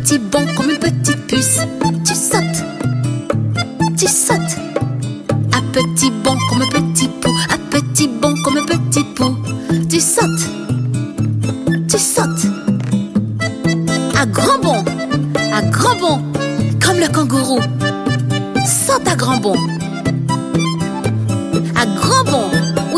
petit bond comme une petite puce. Tu sautes, tu sautes. À petit bond comme un petit pou, à petit bond comme un petit pou. Tu sautes, tu sautes. À grand bond comme le kangourou. Saute à grand bond. À grand bond.